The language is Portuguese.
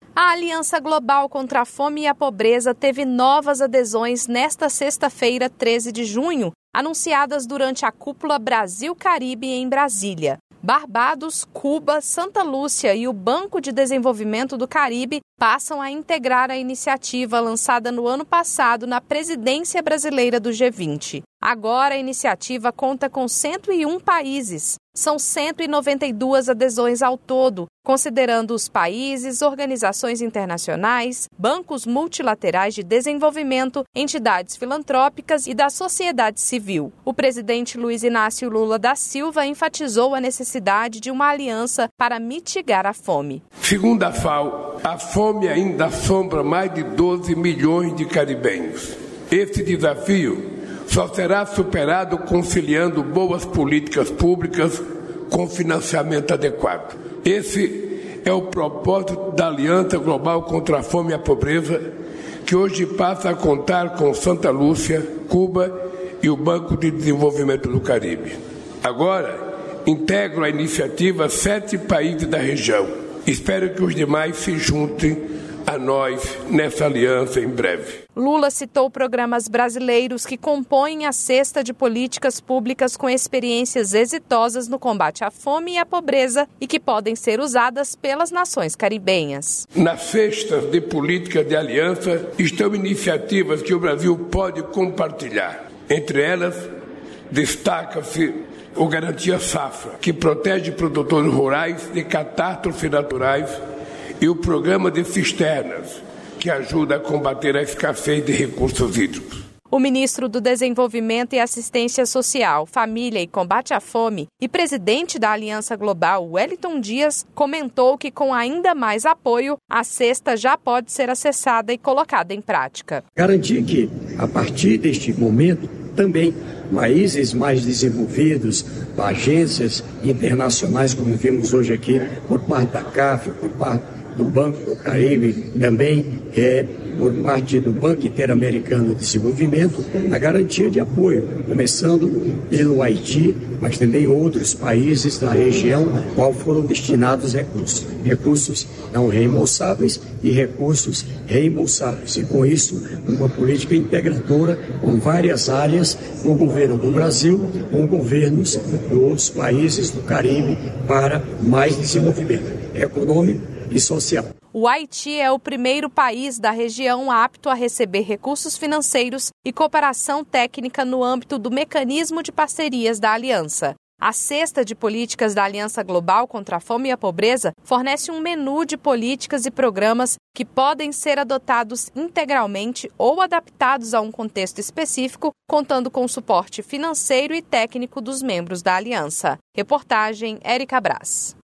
A Aliança Global contra a Fome e a Pobreza teve novas adesões nesta sexta-feira, 13 de junho, anunciadas durante a Cúpula Brasil-Caribe em Brasília. Barbados, Cuba, Santa Lúcia e o Banco de Desenvolvimento do Caribe passam a integrar a iniciativa lançada no ano passado na presidência brasileira do G20. Agora a iniciativa conta com 101 países. São 192 adesões ao todo, considerando os países, organizações internacionais, bancos multilaterais de desenvolvimento, entidades filantrópicas e da sociedade civil. O presidente Luiz Inácio Lula da Silva enfatizou a necessidade de uma aliança para mitigar a fome. Segundo a FAO, a fome ainda assombra mais de 12 milhões de caribenhos. Esse desafio só será superado conciliando boas políticas públicas com financiamento adequado. Esse é o propósito da Aliança Global contra a Fome e a Pobreza, que hoje passa a contar com Santa Lúcia, Cuba e o Banco de Desenvolvimento do Caribe. Agora, integram a iniciativa 7 países da região. Espero que os demais se juntem a nós nessa aliança em breve. Lula citou programas brasileiros que compõem a cesta de políticas públicas com experiências exitosas no combate à fome e à pobreza e que podem ser usadas pelas nações caribenhas. Nas cestas de política de aliança estão iniciativas que o Brasil pode compartilhar. Entre elas, destaca-se o Garantia Safra, que protege produtores rurais de catástrofes naturais, e o Programa de Cisternas, que ajuda a combater a escassez de recursos hídricos. O ministro do Desenvolvimento e Assistência Social, Família e Combate à Fome e presidente da Aliança Global, Wellington Dias, comentou que com ainda mais apoio, a cesta já pode ser acessada e colocada em prática. Garantir que, a partir deste momento, também países mais desenvolvidos, agências internacionais, como vimos hoje aqui, por parte da CAF, por parte do Banco do Caribe, também por parte do Banco Interamericano de Desenvolvimento, a garantia de apoio, começando pelo Haiti, mas também outros países da região, qual foram destinados recursos não reembolsáveis e recursos reembolsáveis. E com isso, uma política integradora com várias áreas, com o governo do Brasil, com governos dos países do Caribe para mais desenvolvimento econômico e social. O Haiti é o primeiro país da região apto a receber recursos financeiros e cooperação técnica no âmbito do mecanismo de parcerias da Aliança. A cesta de políticas da Aliança Global contra a Fome e a Pobreza fornece um menu de políticas e programas que podem ser adotados integralmente ou adaptados a um contexto específico, contando com suporte financeiro e técnico dos membros da Aliança. Reportagem Érica Brás.